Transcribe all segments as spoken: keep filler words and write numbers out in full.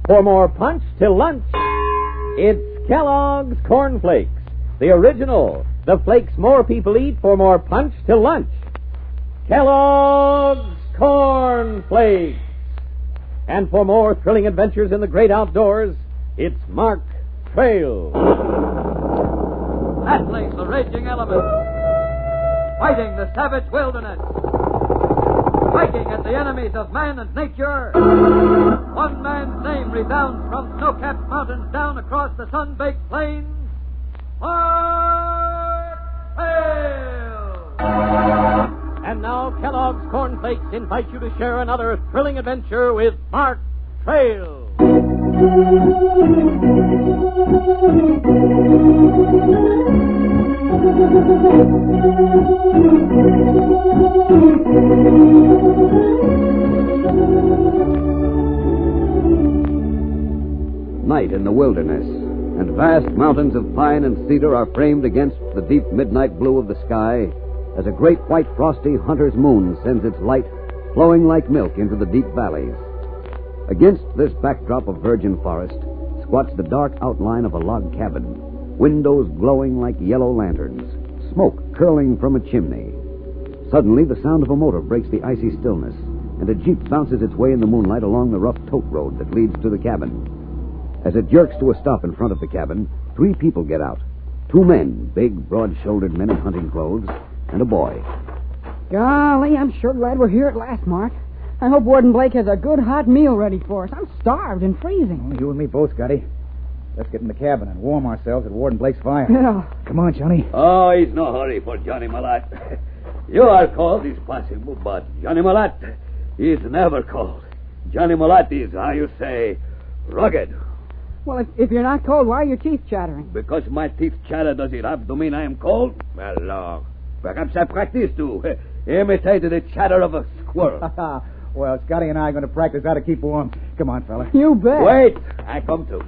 for more punch till lunch. It's Kellogg's Corn Flakes, the original. The flakes more people eat for more punch till lunch. Kellogg's Corn Flakes. And for more thrilling adventures in the great outdoors, it's Mark Trail. Battling the raging elements, fighting the savage wilderness, striking at the enemies of man and nature. One man's name resounds from snow-capped mountains down across the sun-baked plains. Mark Trail! And now Kellogg's Corn Flakes invite you to share another thrilling adventure with Mark Trail. Night in the wilderness, and vast mountains of pine and cedar are framed against the deep midnight blue of the sky as a great white frosty hunter's moon sends its light flowing like milk into the deep valleys. Against this backdrop of virgin forest squats the dark outline of a log cabin, windows glowing like yellow lanterns, smoke curling from a chimney. Suddenly, the sound of a motor breaks the icy stillness, and a jeep bounces its way in the moonlight along the rough tote road that leads to the cabin. As it jerks to a stop in front of the cabin, three people get out. Two men, big, broad-shouldered men in hunting clothes, and a boy. Golly, I'm sure glad we're here at last, Mark. I hope Warden Blake has a good hot meal ready for us. I'm starved and freezing. Well, you and me both, Scotty. Let's get in the cabin and warm ourselves at Warden Blake's fire. Yeah. Come on, Johnny. Oh, it's no hurry for Johnny Malat. You are cold is possible, but Johnny Malat is never cold. Johnny Malat is, how you say, rugged. Well, if, if you're not cold, why are your teeth chattering? Because my teeth chatter, does it have to mean I am cold? Well, uh, perhaps I practice to imitate the chatter of a squirrel. Well, Scotty and I are going to practice how to keep warm. Come on, fella. You bet. Wait, I come too.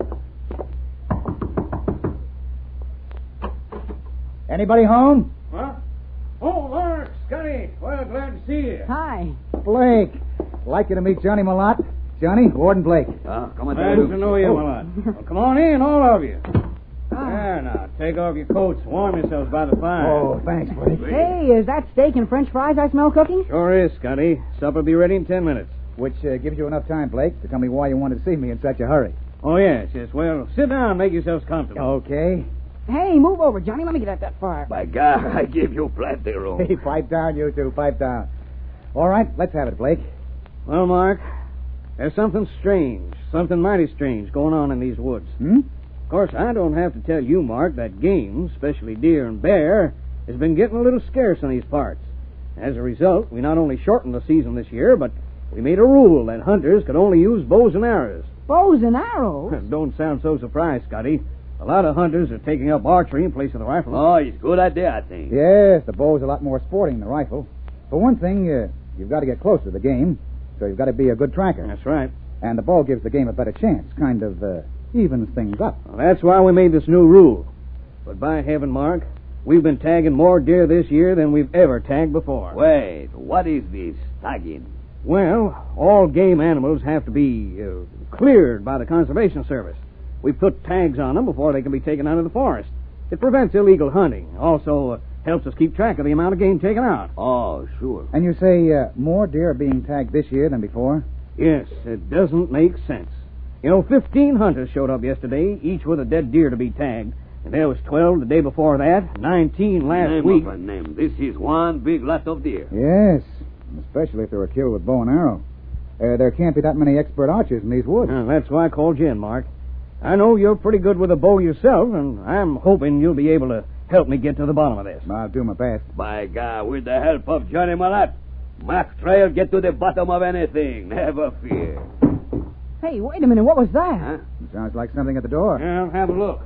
Anybody home? Huh? Oh, Mark, Scotty. Well, glad to see you. Hi. Blake. Like you to meet Johnny Malat. Johnny, Warden Blake. Uh, come on, Glad to know you, Malat. Well, come on in, all of you. There, now, take off your coats. Warm yourselves by the fire. Oh, thanks, Blake. Hey, is that steak and French fries I smell cooking? Sure is, Scotty. Supper'll be ready in ten minutes. Which uh, gives you enough time, Blake, to tell me why you wanted to see me in such a hurry. Oh, yes, yes. Well, sit down and make yourselves comfortable. Okay. Hey, move over, Johnny. Let me get at that fire. By God, I give you plenty room. Hey, pipe down, you two. Pipe down. All right, let's have it, Blake. Well, Mark, there's something strange, something mighty strange going on in these woods. Hmm? Of course, I don't have to tell you, Mark, that game, especially deer and bear, has been getting a little scarce in these parts. As a result, we not only shortened the season this year, but we made a rule that hunters could only use bows and arrows. Bows and arrows? Don't sound so surprised, Scotty. A lot of hunters are taking up archery in place of the rifle. Oh, it's a good idea, I think. Yes, the bow's a lot more sporting than the rifle. For one thing, uh, you've got to get close to the game, so you've got to be a good tracker. That's right. And the bow gives the game a better chance, kind of uh, evens things up. Well, that's why we made this new rule. But by heaven, Mark, we've been tagging more deer this year than we've ever tagged before. Wait, what is this tagging? Well, all game animals have to be uh, cleared by the Conservation Service. We put tags on them before they can be taken out of the forest. It prevents illegal hunting. Also uh, helps us keep track of the amount of game taken out. Oh, sure. And you say uh, more deer are being tagged this year than before? Yes, it doesn't make sense. You know, fifteen hunters showed up yesterday, each with a dead deer to be tagged. And there was twelve the day before that, nineteen last name week. Of a name. This is one big lot of deer. Yes, especially if they were killed with bow and arrow. Uh, there can't be that many expert archers in these woods. Uh, that's why I called you in, Mark. I know you're pretty good with a bow yourself, and I'm hoping you'll be able to help me get to the bottom of this. I'll do my best. By God, with the help of Johnny Malat, Mark Trail get to the bottom of anything. Never fear. Hey, wait a minute. What was that? Huh? Sounds like something at the door. Yeah, I'll have a look.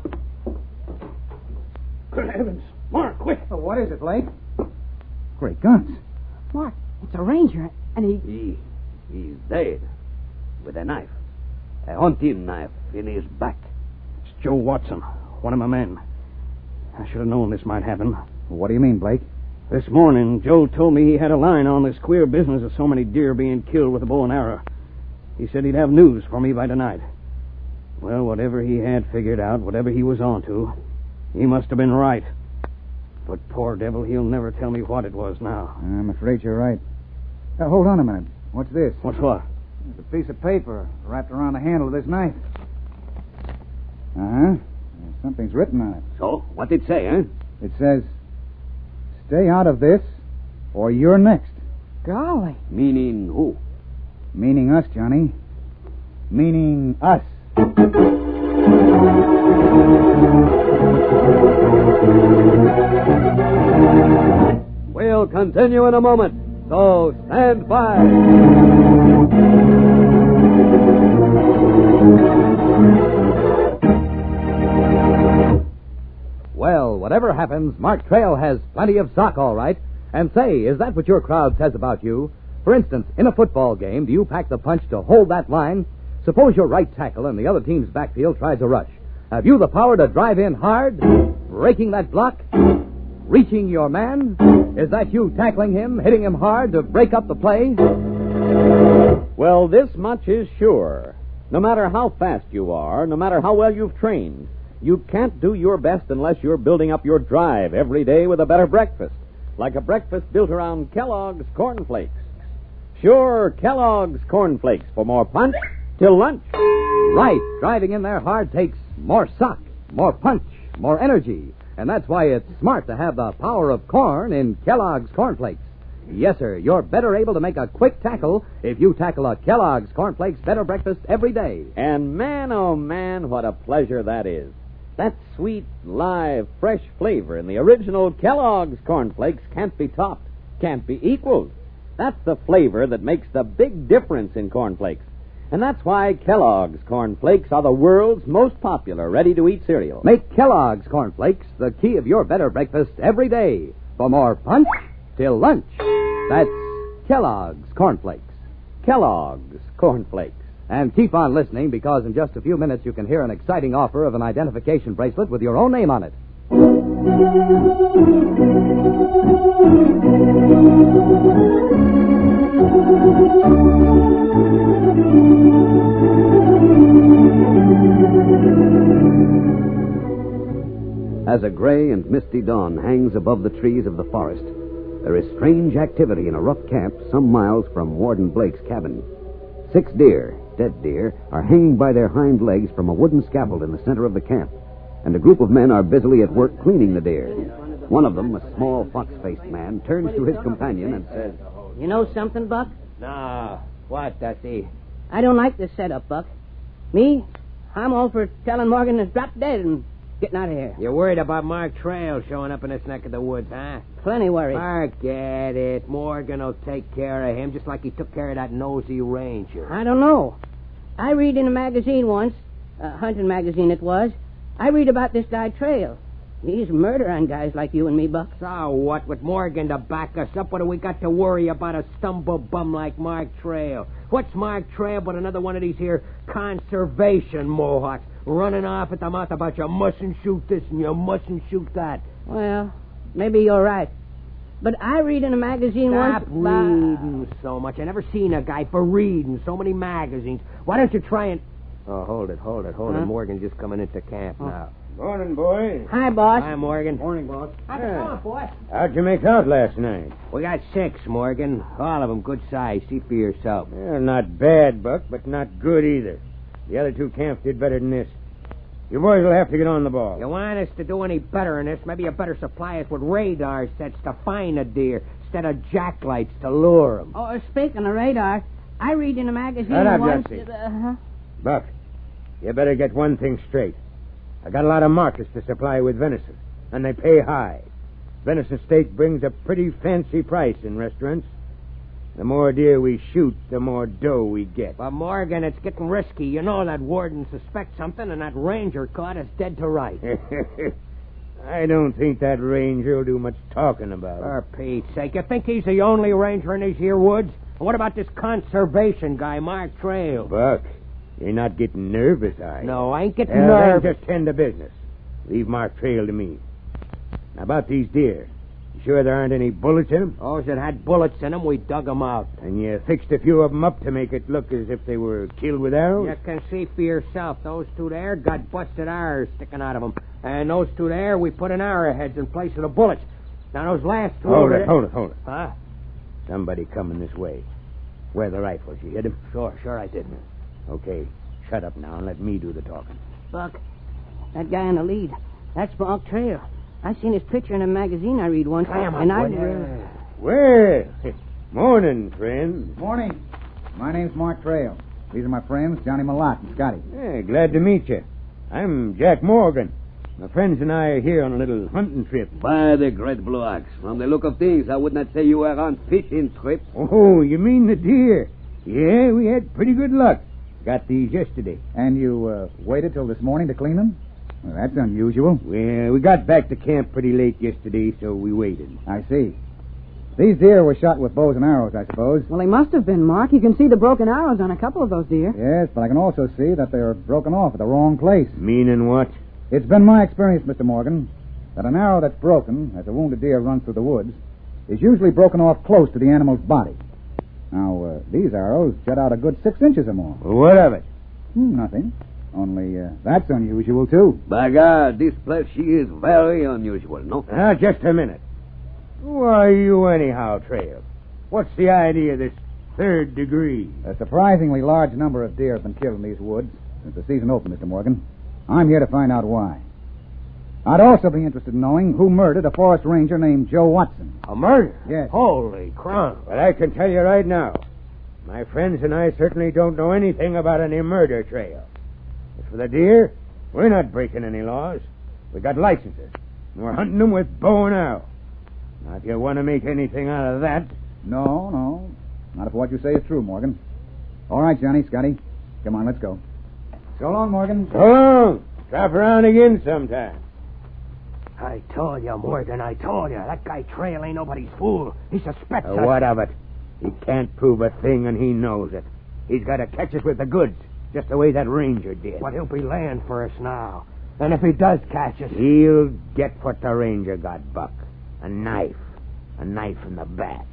Good heavens. Mark, quick. Oh, what is it, Blake? Great guns. Mark, it's a ranger, and he... He, he's dead. With a knife. A hunting knife in his back. It's Joe Watson, one of my men. I should have known this might happen. What do you mean, Blake? This morning, Joe told me he had a line on this queer business of so many deer being killed with a bow and arrow. He said he'd have news for me by tonight. Well, whatever he had figured out, whatever he was on to, he must have been right. But poor devil, he'll never tell me what it was now. I'm afraid you're right. Uh, hold on a minute. What's this? What's what? It's a piece of paper wrapped around the handle of this knife. Uh-huh. Something's written on it. So, what'd it say, huh? It says, stay out of this, or you're next. Golly. Meaning who? Meaning us, Johnny. Meaning us. We'll continue in a moment, so stand by. Well, whatever happens, Mark Trail has plenty of stock, all right. And say, is that what your crowd says about you? For instance, in a football game, do you pack the punch to hold that line? Suppose your right tackle and the other team's backfield tries a rush. Have you the power to drive in hard, breaking that block, reaching your man? Is that you tackling him, hitting him hard to break up the play? Well, this much is sure. No matter how fast you are, no matter how well you've trained, you can't do your best unless you're building up your drive every day with a better breakfast, like a breakfast built around Kellogg's Corn Flakes. Sure, Kellogg's Corn Flakes for more punch till lunch. Right. Driving in there hard takes more suck, more punch, more energy. And that's why it's smart to have the power of corn in Kellogg's Corn Flakes. Yes, sir, you're better able to make a quick tackle if you tackle a Kellogg's Corn Flakes Better Breakfast every day. And man, oh man, what a pleasure that is. That sweet, live, fresh flavor in the original Kellogg's Corn Flakes can't be topped, can't be equaled. That's the flavor that makes the big difference in corn flakes. And that's why Kellogg's Corn Flakes are the world's most popular ready-to-eat cereal. Make Kellogg's Corn Flakes the key of your better breakfast every day. For more punch till lunch. That's Kellogg's Corn Flakes. Kellogg's Corn Flakes. And keep on listening, because in just a few minutes you can hear an exciting offer of an identification bracelet with your own name on it. As a gray and misty dawn hangs above the trees of the forest, there is strange activity in a rough camp some miles from Warden Blake's cabin. Six deer, dead deer, are hanging by their hind legs from a wooden scaffold in the center of the camp, and a group of men are busily at work cleaning the deer. One of them, a small, fox-faced man, turns to his companion and says, You know something, Buck? No. What, Dusty? I don't like this setup, Buck. Me, I'm all for telling Morgan to drop dead and getting out of here. You're worried about Mark Trail showing up in this neck of the woods, huh? Plenty worried. Forget it. Morgan will take care of him just like he took care of that nosy ranger. I don't know. I read in a magazine once, a hunting magazine it was, I read about this guy Trail. He's murdering guys like you and me, Buck. So what? With Morgan to back us up, what do we got to worry about a stumble bum like Mark Trail? What's Mark Trail but another one of these here conservation Mohawks running off at the mouth about you mustn't shoot this and you mustn't shoot that? Well, maybe you're right. But I read in a magazine Stop once... reading so much. I never seen a guy for reading so many magazines. Why don't you try and... Oh, hold it, hold it, hold huh? it. Morgan's just coming into camp oh. now. Morning, boys. Hi, boss. Hi, Morgan. Morning, boss. How's it going, boss? How'd you make out last night? We got six, Morgan. All of them good size. See for yourself. Yeah, not bad, Buck, but not good either. The other two camps did better than this. You boys will have to get on the ball. You want us to do any better than this? Maybe you better supply us with radar sets to find a deer instead of jacklights to lure them. Oh, speaking of radar, I read in a magazine Shut up, once... Jesse. Uh-huh. Buck, you better get one thing straight. I got a lot of markets to supply with venison, and they pay high. Venison steak brings a pretty fancy price in restaurants. The more deer we shoot, the more dough we get. But, Morgan, it's getting risky. You know that warden suspects something, and that ranger caught us dead to rights. I don't think that ranger will do much talking about it. For Pete's sake, you think he's the only ranger in these here woods? And what about this conservation guy, Mark Trail? Buck, you're not getting nervous, are you? No, I ain't getting well, nervous. Then just tend to business. Leave Mark Trail to me. Now, about these deer. You sure there aren't any bullets in them? Those that had bullets in them, we dug them out. And you fixed a few of them up to make it look as if they were killed with arrows? You can see for yourself. Those two there got busted arrows sticking out of them. And those two there, we put in arrowheads in place of the bullets. Now, those last two... Hold over it, there- hold it, hold it. Huh? Somebody coming this way. Where are the rifles? You hit him? Sure, sure I did. Okay, shut up now and let me do the talking. Buck, that guy in the lead, that's Mark Trail. I seen his picture in a magazine I read once. Clam up, and I... will ya? Well, morning, friend. Morning. My name's Mark Trail. These are my friends, Johnny Malott and Scotty. Yeah, glad to meet you. I'm Jack Morgan. My friends and I are here on a little hunting trip. By the great blue axe. From the look of things, I would not say you were on fishing trip. Oh, you mean the deer? Yeah, we had pretty good luck. Got these yesterday. And you uh, waited till this morning to clean them? Well, that's unusual. Well, we got back to camp pretty late yesterday, so we waited. I see. These deer were shot with bows and arrows, I suppose. Well, they must have been, Mark. You can see the broken arrows on a couple of those deer. Yes, but I can also see that they're broken off at the wrong place. Meaning what? It's been my experience, Mister Morgan, that an arrow that's broken, as a wounded deer runs through the woods, is usually broken off close to the animal's body. Now, uh, these arrows jut out a good six inches or more. Well, what of it? Hmm, nothing. Only uh, that's unusual, too. By God, this place, she is very unusual, no? Now, just a minute. Who are you anyhow, Trail? What's the idea of this third degree? A surprisingly large number of deer have been killed in these woods since the season opened, Mister Morgan. I'm here to find out why. I'd also be interested in knowing who murdered a forest ranger named Joe Watson. A murder? Yes. Holy crown. But I can tell you right now, my friends and I certainly don't know anything about any murder trail. As for the deer, we're not breaking any laws. We got licenses, and we're hunting them with bow and arrow. Now, if you want to make anything out of that... No, no. Not if what you say is true, Morgan. All right, Johnny, Scotty. Come on, let's go. So long, Morgan. So long. Drop around again sometime. I told you, Morgan, I told you. That guy Trail ain't nobody's fool. He suspects Uh, us. what of it? He can't prove a thing, and he knows it. He's got to catch us with the goods, just the way that ranger did. But he'll be laying for us now. And if he does catch us... He'll get what the ranger got, Buck. A knife. A knife in the back.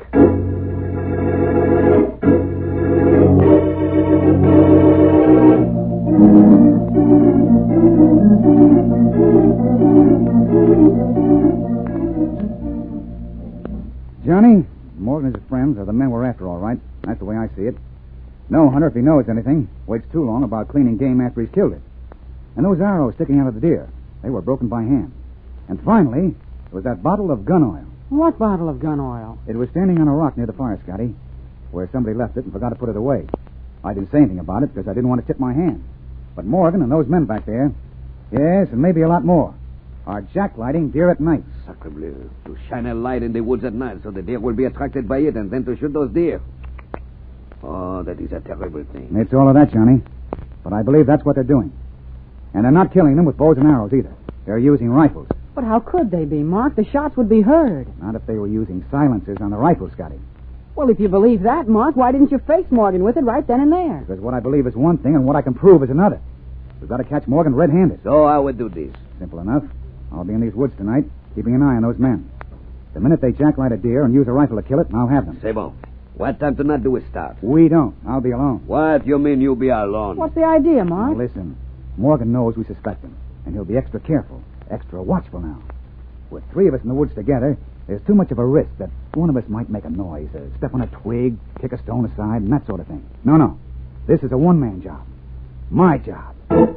Johnny, Morgan and his friends are the men we're after, all right. That's the way I see it. No hunter, if he knows anything, waits too long about cleaning game after he's killed it. And those arrows sticking out of the deer, they were broken by hand. And finally, there was that bottle of gun oil. What bottle of gun oil? It was standing on a rock near the fire, Scotty, where somebody left it and forgot to put it away. I didn't say anything about it because I didn't want to tip my hand. But Morgan and those men back there, yes, and maybe a lot more, are jacklighting deer at night. Sacre bleu. To shine a light in the woods at night so the deer will be attracted by it and then to shoot those deer. Oh, that is a terrible thing. It's all of that, Johnny. But I believe that's what they're doing. And they're not killing them with bows and arrows either. They're using rifles. But how could they be, Mark? The shots would be heard. Not if they were using silencers on the rifles, Scotty. Well, if you believe that, Mark, why didn't you face Morgan with it right then and there? Because what I believe is one thing and what I can prove is another. We've got to catch Morgan red-handed. So I would do this. Simple enough. I'll be in these woods tonight, keeping an eye on those men. The minute they jacklight a deer and use a rifle to kill it, I'll have them. C'est bon. What time to not do is start. We don't. I'll be alone. What you mean you be alone? What's the idea, Now, Mark? listen. Morgan knows we suspect him, and he'll be extra careful, extra watchful now. With three of us in the woods together, there's too much of a risk that one of us might make a noise, uh, step on a twig, kick a stone aside, and that sort of thing. No, no. This is a one-man job. My job.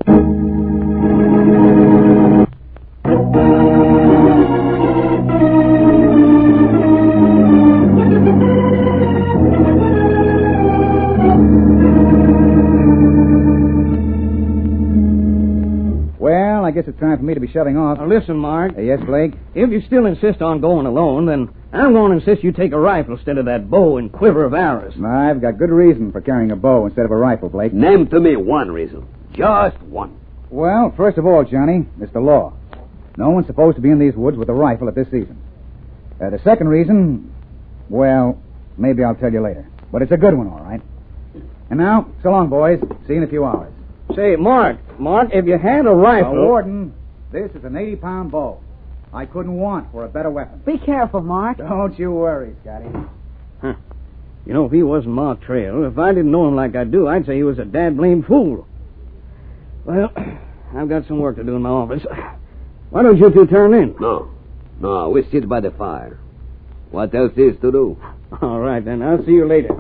Well, I guess it's time for me to be shoving off. Now, listen, Mark. Uh, yes, Blake? If you still insist on going alone, then I'm going to insist you take a rifle instead of that bow and quiver of arrows. I've got good reason for carrying a bow instead of a rifle, Blake. Name to me one reason. Just one. Well, first of all, Johnny, it's the law. No one's supposed to be in these woods with a rifle at this season. Uh, the second reason, well, maybe I'll tell you later. But it's a good one, all right. And now, so long, boys. See you in a few hours. Say, Mark, Mark, if you had a Uh, rifle... Warden, this is an eighty-pound bow. I couldn't want for a better weapon. Be careful, Mark. Don't you worry, Scotty. Huh. You know, if he wasn't Mark Trail, if I didn't know him like I do, I'd say he was a dad-blamed fool. Well, I've got some work to do in my office. Why don't you two turn in? No. No, we sit by the fire. What else is to do? All right, then. I'll see you later.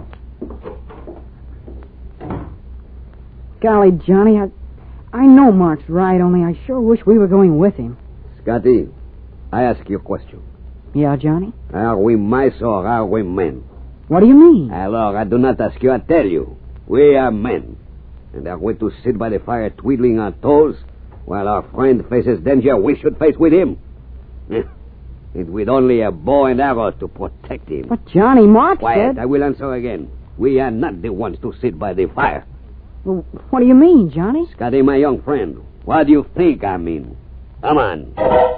Golly, Johnny, I, I know Mark's right, only I sure wish we were going with him. Scotty, I ask you a question. Yeah, Johnny? Are we mice or are we men? What do you mean? Alors, I do not ask you, I tell you. We are men. And are we to sit by the fire twiddling our toes while our friend faces danger we should face with him? And with only a bow and arrow to protect him. But, Johnny, Mark Quiet, said... I will answer again. We are not the ones to sit by the fire. Well, what do you mean, Johnny? Scotty, my young friend, what do you think I mean? Come on.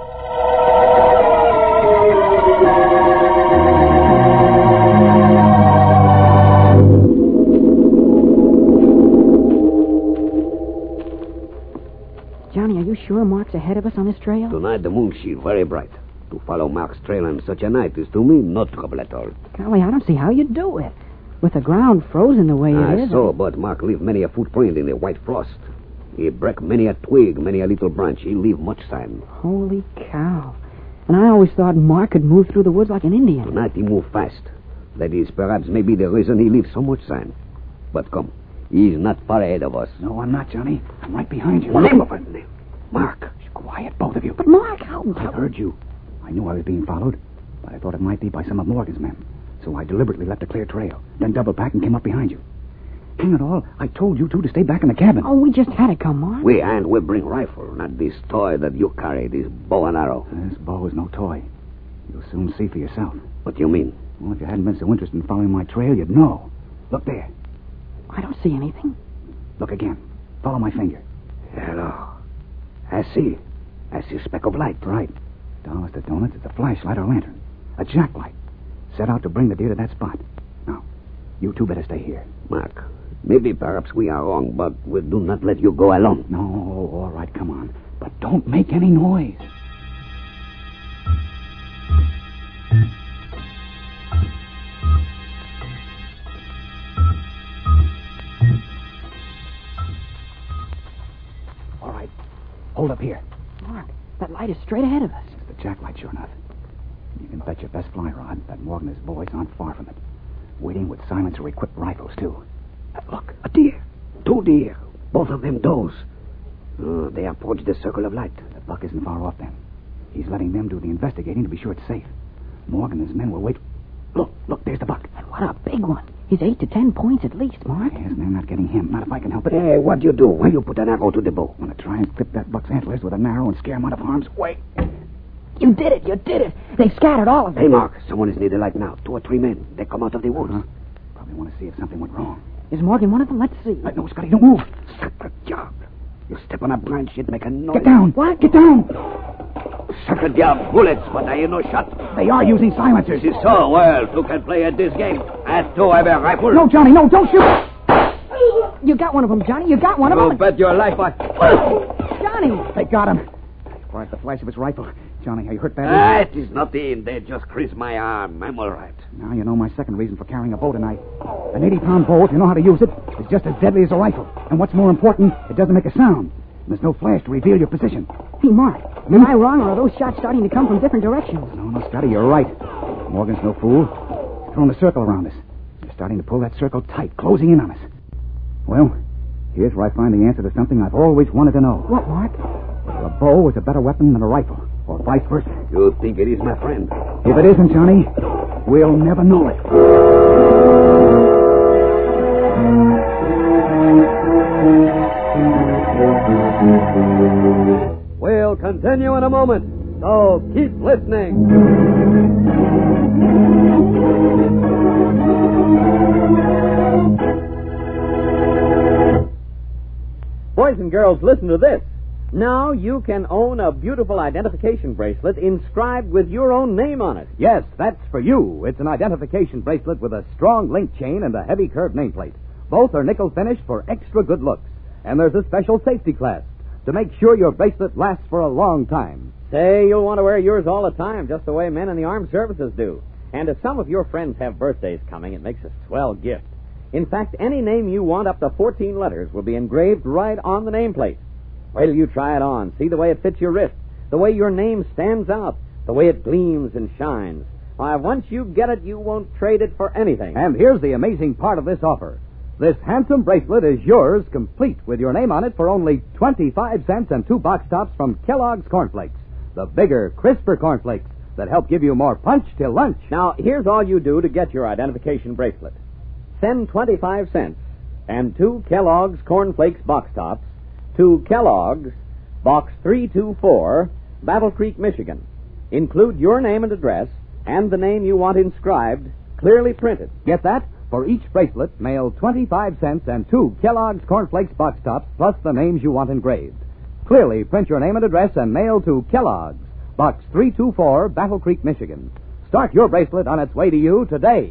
Johnny, are you sure Mark's ahead of us on this trail? Tonight the moon sheen very bright. To follow Mark's trail on such a night is to me no trouble at all. Golly, I don't see how you do it. With the ground frozen the way ah, it is. so, but Mark leave many a footprint in the white frost. He break many a twig, many a little branch. He leave much sign. Holy cow. And I always thought Mark could move through the woods like an Indian. Tonight he move fast. That is perhaps maybe the reason he leave so much sign. But come, he's not far ahead of us. No, I'm not, Johnny. I'm right behind you. Name of it. Mark. Quiet, both of you. But, Mark, how... I heard you. I knew I was being followed, but I thought it might be by some of Morgan's men. So I deliberately left a clear trail, then doubled back and came up behind you. Hang it all, I told you two to stay back in the cabin. Oh, we just had to come, Mark. We and we bring rifle, not this toy that you carry, this bow and arrow. This bow is no toy. You'll soon see for yourself. What do you mean? Well, if you hadn't been so interested in following my trail, you'd know. Look there. I don't see anything. Look again. Follow my finger. Hello. I see. I see a speck of light. Right. Dollars to donuts, it's a flashlight or lantern. A jacklight. Set out to bring the deer to that spot. Now, you two better stay here. Mark, maybe perhaps we are wrong, but we do not let you go alone. No, all right, come on. But don't make any noise. All right. Hold up here. Mark, that light is straight ahead of us. It's the jacklight, sure enough. You can bet your best fly rod that Morgan and his boys aren't far from it. Waiting with silencer-equipped rifles, too. Uh, look, a deer. Two deer. Both of them does. Uh, they approach the circle of light. The buck isn't far off, then. He's letting them do the investigating to be sure it's safe. Morgan and his men will wait. Look, look, there's the buck. And what a big one. He's eight to ten points at least, Mark. Yes, and they're not getting him. Not if I can help it. Hey, what do you do? Why you put an arrow to the bow? I want to try and clip that buck's antlers with an arrow and scare him out of harm's way. You did it, you did it. They scattered all of them. Hey, Mark, someone is near the light now. Two or three men. They come out of the woods. Uh-huh. Probably want to see if something went wrong. Is Morgan one of them? Let's see. Uh, no, Scotty, don't move. Sacred job. You step on a branch, it make a noise. Get down. What? Get down. Sacred job. Bullets, but I hear no shot. They are using silencers. This is so. Well, two can play at this game. At two, I have a rifle. No, Johnny, no, don't shoot. You got one of them, Johnny. You got one of You them. bet your life I... Johnny. They got him. Right, the flash of his rifle. Johnny, are you hurt badly? Ah, it is nothing. They just creased my arm. I'm all right. Now you know my second reason for carrying a bow tonight. An eighty-pound bow, if you know how to use it, is just as deadly as a rifle. And what's more important, it doesn't make a sound. There's no flash to reveal your position. Hey, Mark, am I wrong, or are those shots starting to come from different directions? No, no, Scotty, you're right. Morgan's no fool. He's thrown a circle around us. They're starting to pull that circle tight, closing in on us. Well, here's where I find the answer to something I've always wanted to know. What, Mark? Whether a bow is a better weapon than a rifle, or vice versa. You think it is, my friend? If it isn't, Johnny, we'll never know it. We'll continue in a moment, so keep listening. Boys and girls, listen to this. Now you can own a beautiful identification bracelet inscribed with your own name on it. Yes, that's for you. It's an identification bracelet with a strong link chain and a heavy curved nameplate. Both are nickel finished for extra good looks. And there's a special safety clasp to make sure your bracelet lasts for a long time. Say, you'll want to wear yours all the time, just the way men in the armed services do. And if some of your friends have birthdays coming, it makes a swell gift. In fact, any name you want up to fourteen letters will be engraved right on the nameplate. Wait till you try it on. See the way it fits your wrist, the way your name stands out, the way it gleams and shines. Why, once you get it, you won't trade it for anything. And here's the amazing part of this offer. This handsome bracelet is yours, complete with your name on it, for only twenty-five cents and two box tops from Kellogg's Cornflakes. The bigger, crisper cornflakes that help give you more punch till lunch. Now, here's all you do to get your identification bracelet. Send twenty-five cents and two Kellogg's Cornflakes box tops to Kellogg's, Box three two four, Battle Creek, Michigan. Include your name and address and the name you want inscribed, clearly printed. Get that? For each bracelet, mail twenty-five cents and two Kellogg's Cornflakes box tops, plus the names you want engraved. Clearly print your name and address and mail to Kellogg's, Box three two four, Battle Creek, Michigan. Start your bracelet on its way to you today.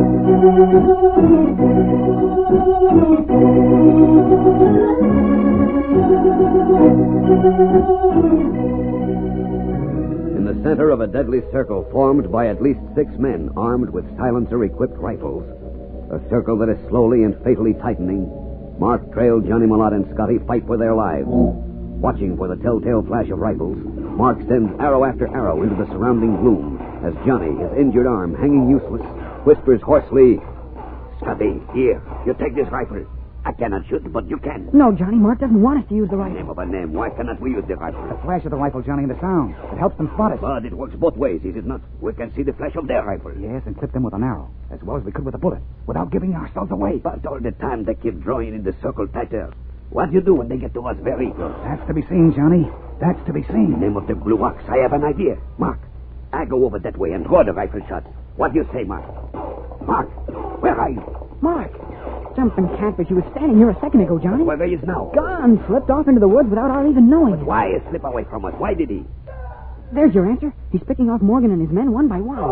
In the center of a deadly circle formed by at least six men armed with silencer-equipped rifles, a circle that is slowly and fatally tightening, Mark Trail, Johnny Malott, and Scotty fight for their lives. Watching for the telltale flash of rifles, Mark sends arrow after arrow into the surrounding gloom as Johnny, his injured arm hanging useless, whispers hoarsely, "Scotty, here, you take this rifle. I cannot shoot, but you can." No, Johnny, Mark doesn't want us to use the rifle. Name of a name, why cannot we use the rifle? The flash of the rifle, Johnny, and the sound. It helps them spot us. But it works both ways, is it not? We can see the flash of their rifle. Yes, and clip them with an arrow, as well as we could with a bullet, without giving ourselves away. But all the time they keep drawing in the circle tighter. What do you do when they get to us very close? That's to be seen, Johnny. That's to be seen. Name of the Blue Ox, I have an idea. Mark, I go over that way and draw the rifle shot. What do you say, Mark? Mark, where are you? Mark, jumping catfish, he was standing here a second ago, Johnny. Where he is now? Gone, slipped off into the woods without our even knowing it. Why slip away from us? Why did he? There's your answer. He's picking off Morgan and his men one by one.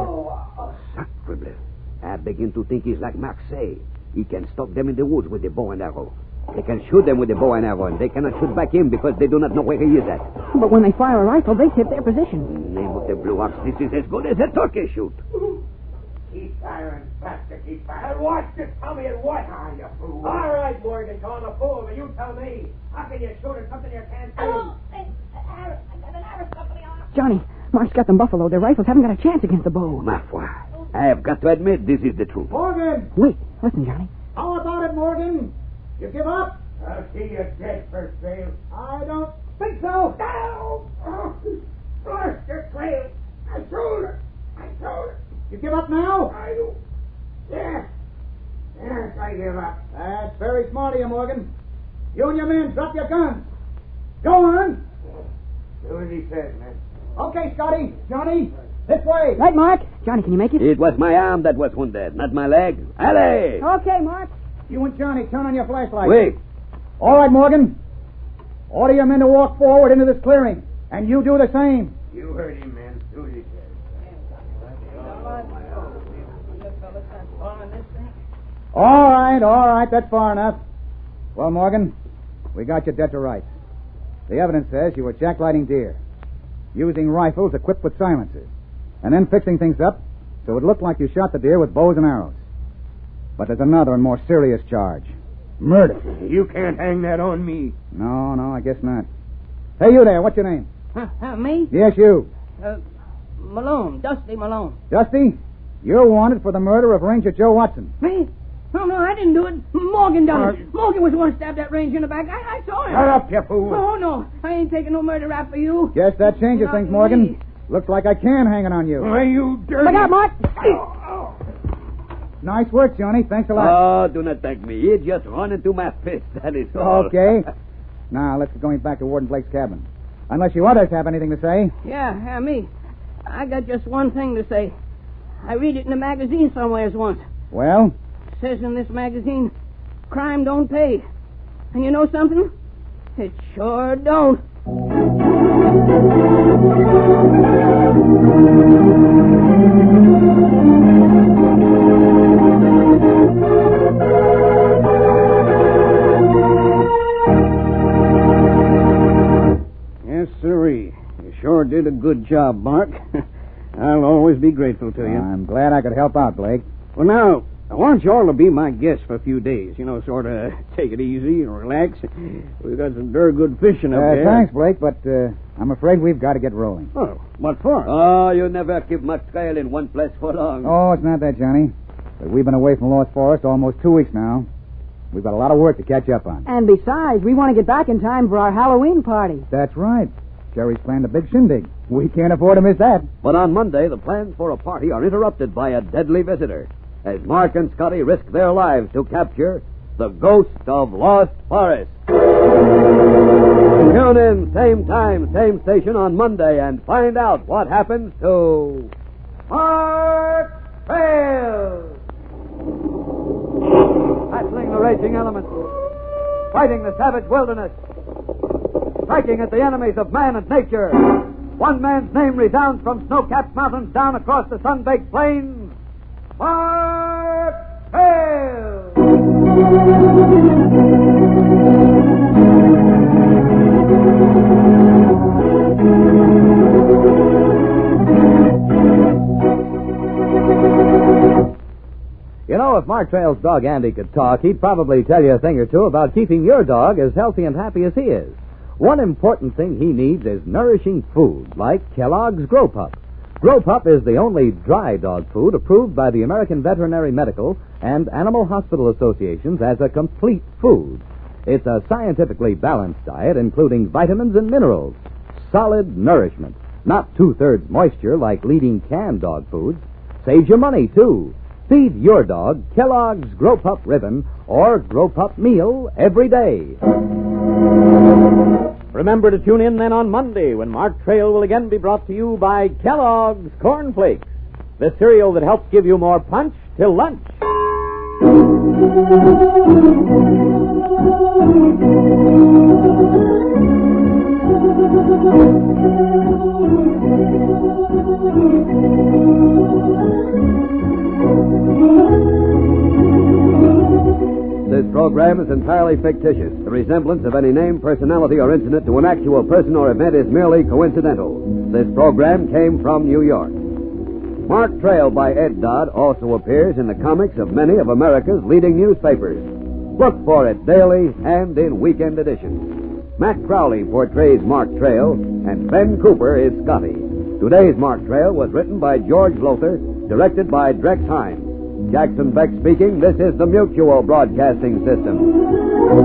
Sacre. I begin to think he's like Mark say. He can stalk them in the woods with the bow and arrow. They can shoot them with the bow and arrow, and they cannot shoot back him because they do not know where he is at. But when they fire a rifle, they tip their position. Name of the Blue Ox, this is as good as a turkey shoot. Keep firing, faster, keep firing. Watch this, tell me at what? Ah, you fool. All right, Morgan, call a fool, but you tell me. How can you shoot at something you can't see? Hello, hey, Harris, I got an Harris company on. Johnny, Mark's got them buffalo. Their rifles haven't got a chance against the bow. Ma foi. I have got to admit, this is the truth. Morgan! Wait, listen, Johnny. How about it, Morgan? You give up? I'll see you dead first, Trail. I don't think so. No! Oh, blast your trail. I told her. I told her. You give up now? I do. Yes. Yes, I give up. That's very smart of you, Morgan. You and your men, drop your guns. Go on. Do as he says, man. Okay, Scotty. Johnny, this way. Right, Mark. Johnny, can you make it? It was my arm that was wounded, not my leg. Allez! Okay, Mark. You and Johnny, turn on your flashlight. Wait. All right, Morgan. Order your men to walk forward into this clearing, and you do the same. You heard him, man. Do as he says. All right, all right, that's far enough. Well, Morgan, we got you dead to rights. The evidence says you were jacklighting deer, using rifles equipped with silencers, and then fixing things up so it looked like you shot the deer with bows and arrows. But there's another and more serious charge. Murder. You can't hang that on me. No, no, I guess not. Hey, you there, what's your name? Huh, huh, me? Yes, you. Uh, Malone, Dusty Malone. Dusty, you're wanted for the murder of Ranger Joe Watson. Me? No, no, I didn't do it. Morgan done it. Morgan was the one who stabbed that ranger in the back. I, I saw him. Shut up, you fool. Oh, no. I ain't taking no murder rap for you. Guess that changes Not things, me. Morgan. Looks like I can hang it on you. Why, you dirty... Look out, Mark. Nice work, Johnny. Thanks a lot. Oh, do not thank me. He just run into my fist. That is all. Okay. Now, let's get going back to Warden Blake's cabin. Unless you others have anything to say. Yeah, yeah, me. I got just one thing to say. I read it in a magazine somewheres once. Well? It says in this magazine, crime don't pay. And you know something? It sure don't. did a good job, Mark. I'll always be grateful to you. I'm glad I could help out, Blake. Well, now, I want you all to be my guests for a few days. You know, sort of take it easy and relax. We've got some very good fishing up Uh, there. thanks, Blake, but uh, I'm afraid we've got to get rolling. Oh, what for? Oh, you never keep much trail in one place for long. Oh, it's not that, Johnny. But we've been away from Lost Forest almost two weeks now. We've got a lot of work to catch up on. And besides, we want to get back in time for our Halloween party. That's right. Jerry's planned a big shindig. We can't afford to miss that. But on Monday, the plans for a party are interrupted by a deadly visitor, as Mark and Scotty risk their lives to capture the ghost of Lost Forest. Tune in, same time, same station on Monday and find out what happens to Mark Trail. Battling the raging elements, fighting the savage wilderness, striking at the enemies of man and nature. One man's name resounds from snow-capped mountains down across the sun-baked plains. Mark Trail! You know, if Mark Trail's dog Andy could talk, he'd probably tell you a thing or two about keeping your dog as healthy and happy as he is. One important thing he needs is nourishing food, like Kellogg's Grow Pup. Grow Pup is the only dry dog food approved by the American Veterinary Medical and Animal Hospital Associations as a complete food. It's a scientifically balanced diet, including vitamins and minerals. Solid nourishment, not two-thirds moisture like leading canned dog foods. Saves you money, too. Feed your dog Kellogg's Grow Pup Ribbon or Grow Pup Meal every day. Remember to tune in then on Monday when Mark Trail will again be brought to you by Kellogg's Corn Flakes, the cereal that helps give you more punch till lunch. This program is entirely fictitious. The resemblance of any name, personality, or incident to an actual person or event is merely coincidental. This program came from New York. Mark Trail by Ed Dodd also appears in the comics of many of America's leading newspapers. Look for it daily and in weekend editions. Matt Crowley portrays Mark Trail, and Ben Cooper is Scotty. Today's Mark Trail was written by George Lothar, directed by Drex Hines. Jackson Beck speaking. This is the Mutual Broadcasting System.